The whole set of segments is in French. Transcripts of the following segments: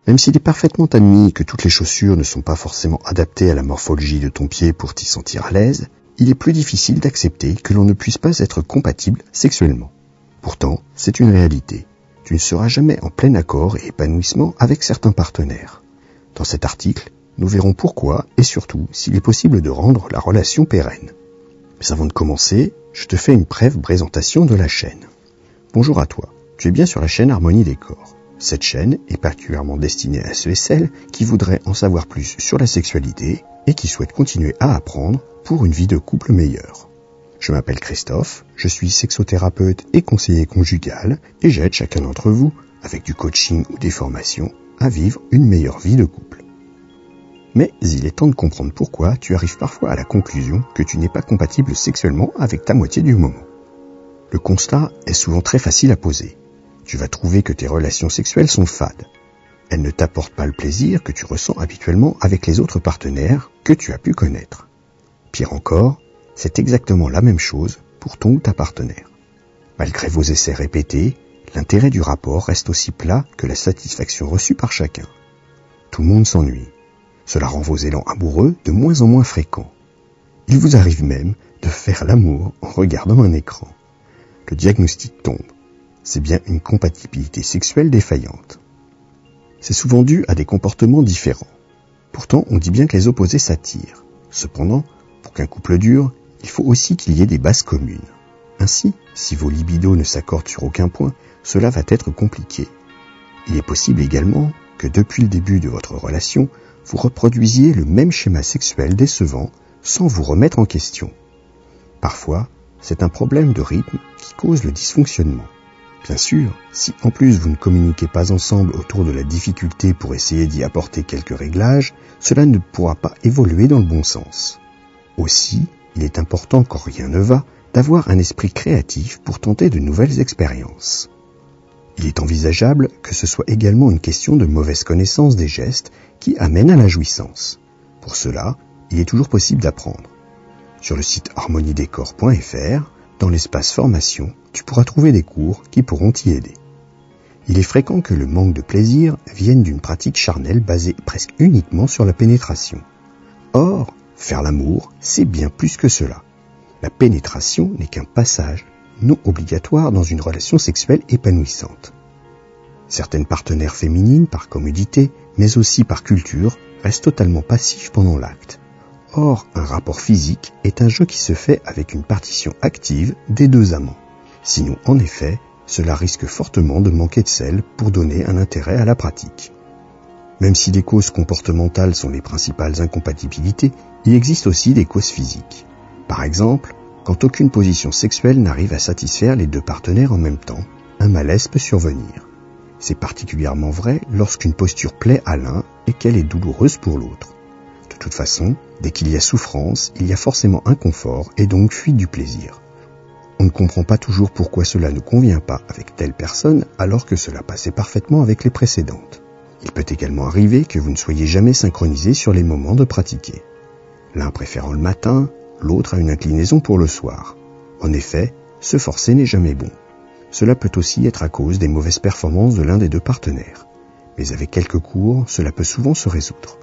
Même s'il est parfaitement admis que toutes les chaussures ne sont pas forcément adaptées à la morphologie de ton pied pour t'y sentir à l'aise, il est plus difficile d'accepter que l'on ne puisse pas être compatible sexuellement. Pourtant, c'est une réalité. Tu ne seras jamais en plein accord et épanouissement avec certains partenaires. Dans cet article, nous verrons pourquoi et surtout s'il est possible de rendre la relation pérenne. Mais avant de commencer, je te fais une brève présentation de la chaîne. Bonjour à toi, tu es bien sur la chaîne Harmonie Décor. Cette chaîne est particulièrement destinée à ceux et celles qui voudraient en savoir plus sur la sexualité et qui souhaitent continuer à apprendre pour une vie de couple meilleure. Je m'appelle Christophe, je suis sexothérapeute et conseiller conjugal et j'aide chacun d'entre vous, avec du coaching ou des formations, à vivre une meilleure vie de couple. Mais il est temps de comprendre pourquoi tu arrives parfois à la conclusion que tu n'es pas compatible sexuellement avec ta moitié du moment. Le constat est souvent très facile à poser. Tu vas trouver que tes relations sexuelles sont fades. Elles ne t'apportent pas le plaisir que tu ressens habituellement avec les autres partenaires que tu as pu connaître. Pire encore, c'est exactement la même chose pour ton ou ta partenaire. Malgré vos essais répétés, l'intérêt du rapport reste aussi plat que la satisfaction reçue par chacun. Tout le monde s'ennuie. Cela rend vos élans amoureux de moins en moins fréquents. Il vous arrive même de faire l'amour en regardant un écran. Le diagnostic tombe. C'est bien une compatibilité sexuelle défaillante. C'est souvent dû à des comportements différents. Pourtant, on dit bien que les opposés s'attirent. Cependant, pour qu'un couple dure, il faut aussi qu'il y ait des bases communes. Ainsi, si vos libidos ne s'accordent sur aucun point, cela va être compliqué. Il est possible également que depuis le début de votre relation, vous reproduisiez le même schéma sexuel décevant sans vous remettre en question. Parfois, c'est un problème de rythme qui cause le dysfonctionnement. Bien sûr, si en plus vous ne communiquez pas ensemble autour de la difficulté pour essayer d'y apporter quelques réglages, cela ne pourra pas évoluer dans le bon sens. Aussi, il est important, quand rien ne va, d'avoir un esprit créatif pour tenter de nouvelles expériences. Il est envisageable que ce soit également une question de mauvaise connaissance des gestes qui amènent à la jouissance. Pour cela, il est toujours possible d'apprendre. Sur le site harmoniedécor.fr, dans l'espace formation, tu pourras trouver des cours qui pourront t'y aider. Il est fréquent que le manque de plaisir vienne d'une pratique charnelle basée presque uniquement sur la pénétration. Or, faire l'amour, c'est bien plus que cela. La pénétration n'est qu'un passage non obligatoire dans une relation sexuelle épanouissante. Certaines partenaires féminines, par commodité, mais aussi par culture, restent totalement passifs pendant l'acte. Or, un rapport physique est un jeu qui se fait avec une partition active des deux amants. Sinon, en effet, cela risque fortement de manquer de sel pour donner un intérêt à la pratique. Même si les causes comportementales sont les principales incompatibilités, il existe aussi des causes physiques. Par exemple, quand aucune position sexuelle n'arrive à satisfaire les deux partenaires en même temps, un malaise peut survenir. C'est particulièrement vrai lorsqu'une posture plaît à l'un et qu'elle est douloureuse pour l'autre. De toute façon, dès qu'il y a souffrance, il y a forcément inconfort et donc fuite du plaisir. On ne comprend pas toujours pourquoi cela ne convient pas avec telle personne alors que cela passait parfaitement avec les précédentes. Il peut également arriver que vous ne soyez jamais synchronisés sur les moments de pratiquer. L'un préférant le matin, l'autre a une inclinaison pour le soir. En effet, se forcer n'est jamais bon. Cela peut aussi être à cause des mauvaises performances de l'un des deux partenaires. Mais avec quelques cours, cela peut souvent se résoudre.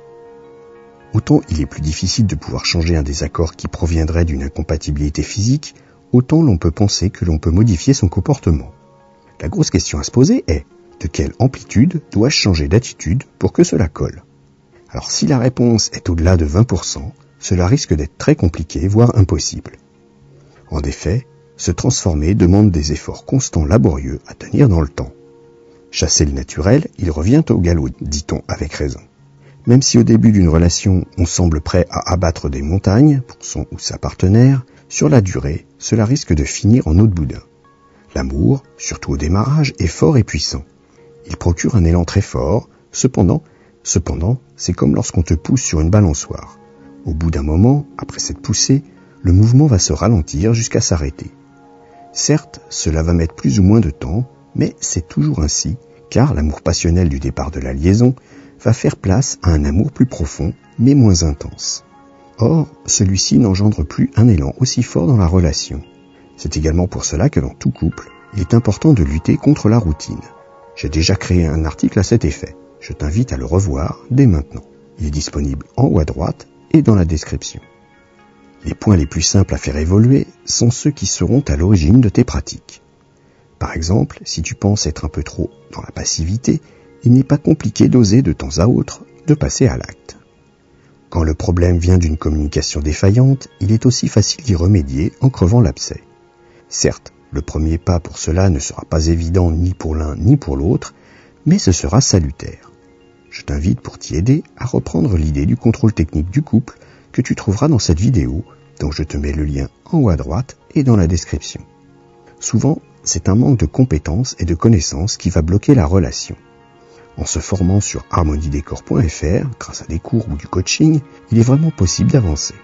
Autant il est plus difficile de pouvoir changer un désaccord qui proviendrait d'une incompatibilité physique, autant l'on peut penser que l'on peut modifier son comportement. La grosse question à se poser est, de quelle amplitude dois-je changer d'attitude pour que cela colle ? Alors si la réponse est au-delà de 20%, cela risque d'être très compliqué, voire impossible. En effet, se transformer demande des efforts constants laborieux à tenir dans le temps. Chasser le naturel, il revient au galop, dit-on avec raison. Même si au début d'une relation, on semble prêt à abattre des montagnes pour son ou sa partenaire, sur la durée, cela risque de finir en eau de boudin. L'amour, surtout au démarrage, est fort et puissant. Il procure un élan très fort, cependant, c'est comme lorsqu'on te pousse sur une balançoire. Au bout d'un moment, après cette poussée, le mouvement va se ralentir jusqu'à s'arrêter. Certes, cela va mettre plus ou moins de temps, mais c'est toujours ainsi, car l'amour passionnel du départ de la liaison va faire place à un amour plus profond, mais moins intense. Or, celui-ci n'engendre plus un élan aussi fort dans la relation. C'est également pour cela que dans tout couple, il est important de lutter contre la routine. J'ai déjà créé un article à cet effet. Je t'invite à le revoir dès maintenant. Il est disponible en haut à droite et dans la description. Les points les plus simples à faire évoluer sont ceux qui seront à l'origine de tes pratiques. Par exemple, si tu penses être un peu trop dans la passivité, il n'est pas compliqué d'oser de temps à autre de passer à l'acte. Quand le problème vient d'une communication défaillante, il est aussi facile d'y remédier en crevant l'abcès. Certes, le premier pas pour cela ne sera pas évident ni pour l'un ni pour l'autre, mais ce sera salutaire. Je t'invite pour t'y aider à reprendre l'idée du contrôle technique du couple que tu trouveras dans cette vidéo, dont je te mets le lien en haut à droite et dans la description. Souvent, c'est un manque de compétences et de connaissances qui va bloquer la relation. En se formant sur harmoniedécor.fr, grâce à des cours ou du coaching, il est vraiment possible d'avancer.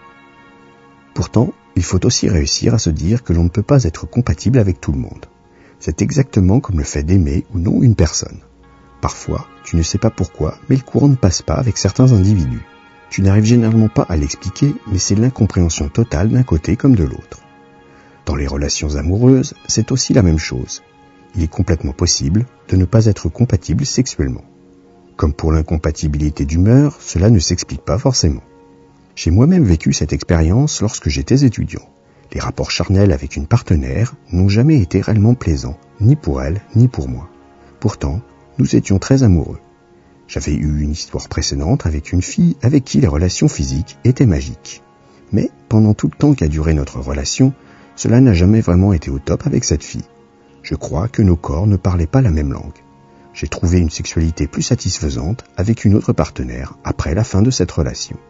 Pourtant, il faut aussi réussir à se dire que l'on ne peut pas être compatible avec tout le monde. C'est exactement comme le fait d'aimer ou non une personne. Parfois, tu ne sais pas pourquoi, mais le courant ne passe pas avec certains individus. Tu n'arrives généralement pas à l'expliquer, mais c'est l'incompréhension totale d'un côté comme de l'autre. Dans les relations amoureuses, c'est aussi la même chose. Il est complètement possible de ne pas être compatible sexuellement. Comme pour l'incompatibilité d'humeur, cela ne s'explique pas forcément. J'ai moi-même vécu cette expérience lorsque j'étais étudiant. Les rapports charnels avec une partenaire n'ont jamais été réellement plaisants, ni pour elle, ni pour moi. Pourtant, nous étions très amoureux. J'avais eu une histoire précédente avec une fille avec qui les relations physiques étaient magiques. Mais pendant tout le temps qu'a duré notre relation, cela n'a jamais vraiment été au top avec cette fille. Je crois que nos corps ne parlaient pas la même langue. J'ai trouvé une sexualité plus satisfaisante avec une autre partenaire après la fin de cette relation.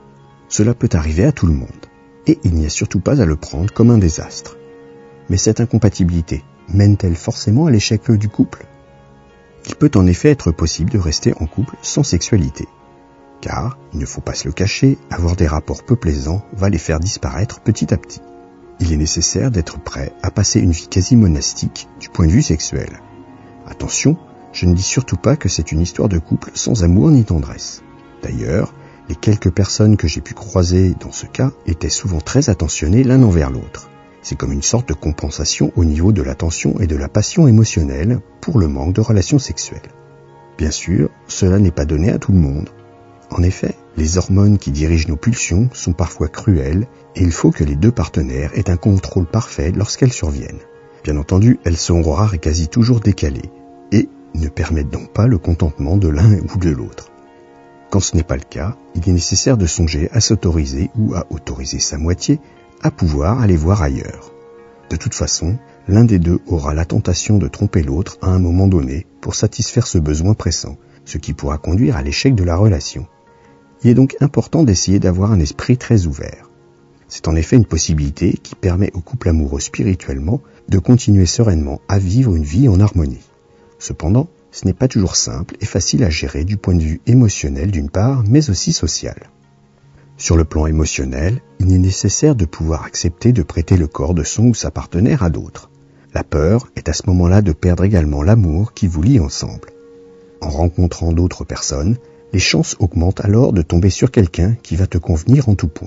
Cela peut arriver à tout le monde, et il n'y a surtout pas à le prendre comme un désastre. Mais cette incompatibilité mène-t-elle forcément à l'échec du couple ? Il peut en effet être possible de rester en couple sans sexualité. Car, il ne faut pas se le cacher, avoir des rapports peu plaisants va les faire disparaître petit à petit. Il est nécessaire d'être prêt à passer une vie quasi monastique du point de vue sexuel. Attention, je ne dis surtout pas que c'est une histoire de couple sans amour ni tendresse. D'ailleurs, les quelques personnes que j'ai pu croiser dans ce cas étaient souvent très attentionnées l'un envers l'autre. C'est comme une sorte de compensation au niveau de l'attention et de la passion émotionnelle pour le manque de relations sexuelles. Bien sûr, cela n'est pas donné à tout le monde. En effet, les hormones qui dirigent nos pulsions sont parfois cruelles et il faut que les deux partenaires aient un contrôle parfait lorsqu'elles surviennent. Bien entendu, elles sont rares et quasi toujours décalées et ne permettent donc pas le contentement de l'un ou de l'autre. Quand ce n'est pas le cas, il est nécessaire de songer à s'autoriser ou à autoriser sa moitié à pouvoir aller voir ailleurs. De toute façon, l'un des deux aura la tentation de tromper l'autre à un moment donné pour satisfaire ce besoin pressant, ce qui pourra conduire à l'échec de la relation. Il est donc important d'essayer d'avoir un esprit très ouvert. C'est en effet une possibilité qui permet au couple amoureux spirituellement de continuer sereinement à vivre une vie en harmonie. Cependant, ce n'est pas toujours simple et facile à gérer du point de vue émotionnel d'une part, mais aussi social. Sur le plan émotionnel, il est nécessaire de pouvoir accepter de prêter le corps de son ou sa partenaire à d'autres. La peur est à ce moment-là de perdre également l'amour qui vous lie ensemble. En rencontrant d'autres personnes, les chances augmentent alors de tomber sur quelqu'un qui va te convenir en tout point.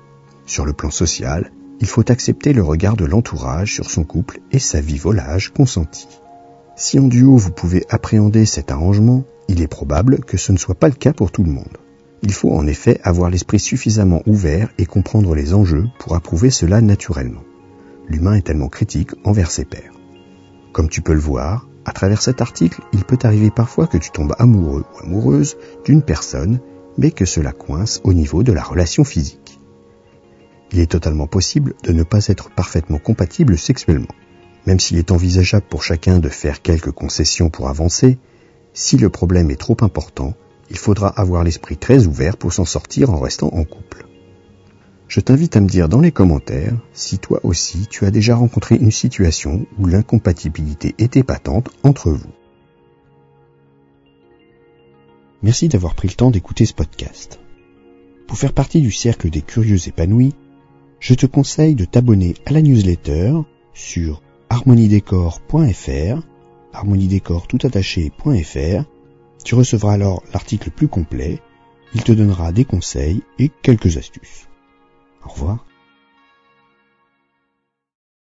Sur le plan social, il faut accepter le regard de l'entourage sur son couple et sa vie volage consentie. Si en duo vous pouvez appréhender cet arrangement, il est probable que ce ne soit pas le cas pour tout le monde. Il faut en effet avoir l'esprit suffisamment ouvert et comprendre les enjeux pour approuver cela naturellement. L'humain est tellement critique envers ses pairs. Comme tu peux le voir, à travers cet article, il peut arriver parfois que tu tombes amoureux ou amoureuse d'une personne, mais que cela coince au niveau de la relation physique. Il est totalement possible de ne pas être parfaitement compatible sexuellement. Même s'il est envisageable pour chacun de faire quelques concessions pour avancer, si le problème est trop important, il faudra avoir l'esprit très ouvert pour s'en sortir en restant en couple. Je t'invite à me dire dans les commentaires si toi aussi tu as déjà rencontré une situation où l'incompatibilité était patente entre vous. Merci d'avoir pris le temps d'écouter ce podcast. Pour faire partie du cercle des curieux épanouis, je te conseille de t'abonner à la newsletter sur harmoniedécor.fr, harmoniedécor.fr. Tu recevras alors l'article plus complet, il te donnera des conseils et quelques astuces. Au revoir.